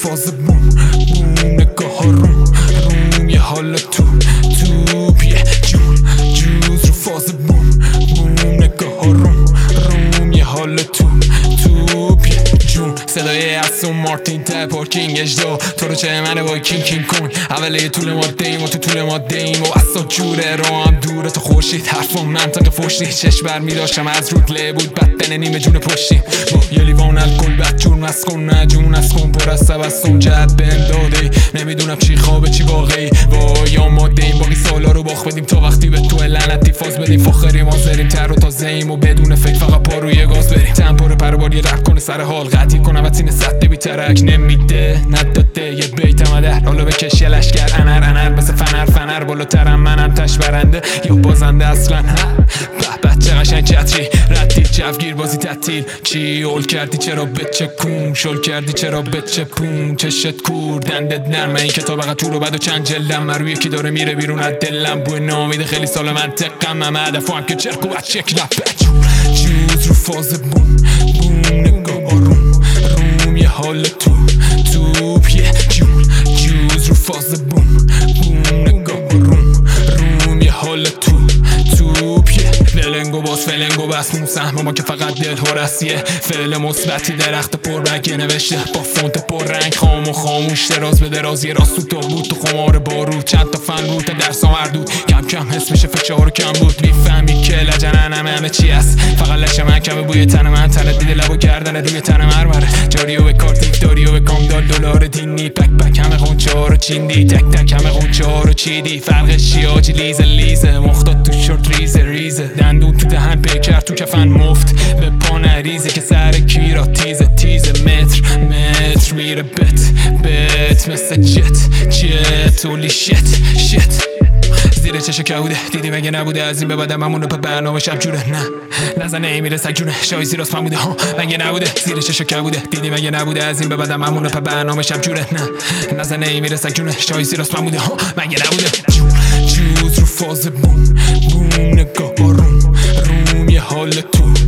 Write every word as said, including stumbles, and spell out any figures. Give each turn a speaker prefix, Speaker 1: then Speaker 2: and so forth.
Speaker 1: فاز بوم بوم نگاه ها روم روم یه حال تو توپ یه جون جوز رو فاز بوم بوم نگاه ها روم روم یه حال تو توپ یه جون صدای اسون مارتین ته پارکینگ اجدا تو رو چه منه با کینگ کینگ کونگ اوله طول ماده ایم و تو طول ماده ایم و اصلا جوره رو هم دوره تو خورشید حرفم منطق فشتی چشم بر می داشتم از رودله بود بدن نیمه جون پشتی با یه لیوان الکل بد جون مسکن نه جون از کن پر از تبسم جد بهم داده نمیدونم چی خوابه چی واقعی با یا ماده ایم باقی سالا رو باخ بدیم تا وقتی به تو لعنتی فاز بدیم فاخریم آزریم تر و تازه ایم و بدون فکر فقط پا روی گاز بریم تمپور پروبال یه رپ کنه سر حال قطعی کنم و تین سطح بی ترک نمیده نداده یه بیت مدر حالا بکش یه لشگر انر انر مثل فنر فنر بالاترم منم تش برنده یا بازنده اصلا به به چه قشنگ چتری ردی جوگیر بازی تعطیل چی اول کردی چرا بچه کون شل کردی چرا بچه پون چشت کور دندت نرمه این کتاب اقا تو رو بعد و چند جلدم من روی یکی داره میره بیرون از دلم بوی نامیده خیلی سال منطقم هم هدفو هم که چرک و بچه یک لپک جوز رو فاز بوم بوم نگاه روم روم یه حال تو توپ یه جون جوز رو فاز بوم بوم نگاه روم روم یه حال تو توپ یه فلنگو باز فلنگو بس موسم ما که فقط دل هرسیه فعل مثبتی درخت پر برگه نوشته با فونت پر رنگ خام و خاموش دراز به دراز یه راست تو بود تو خمار بارود چند تا فن بود تا درس مردود کم کم حس میشه فشار کم بود میفهمی که لجنن همه همه چی هست فقط لشه من کمه بوی تن من تنت دیده لبو کردن روی تن مرمره جاری و به کارتیک داری و به کام دال دلار دینی پک پک همه خونچه ها رو چیندی تک تک همه خونچه ها رو چیدی فرقش چی آجی لیزه لیزه مختات تو شورت ریزه ریزه دندون تو دهن پیکر تو کفن مفت به پا نریزه که سر کیرا تیزه تیزه متر متر میره بت بت مثل جت جت اولی شت شت زیر چشو که بوده دیدی مگه نبوده از این به بعدم همونو به برنامه شب جوره نه نزنه ای میره سگ جونه شای زیراست فهموده ها مگه نبوده زیر چشو که بوده دیدی مگه نبوده از این به بعدم همونو به برنامه شب جوره نه نزنه ای میره سگ جونه شای زیراست فهموده ها مگه نبوده جوز رو فاز بوم بوم نگاه روم روم یه حال تو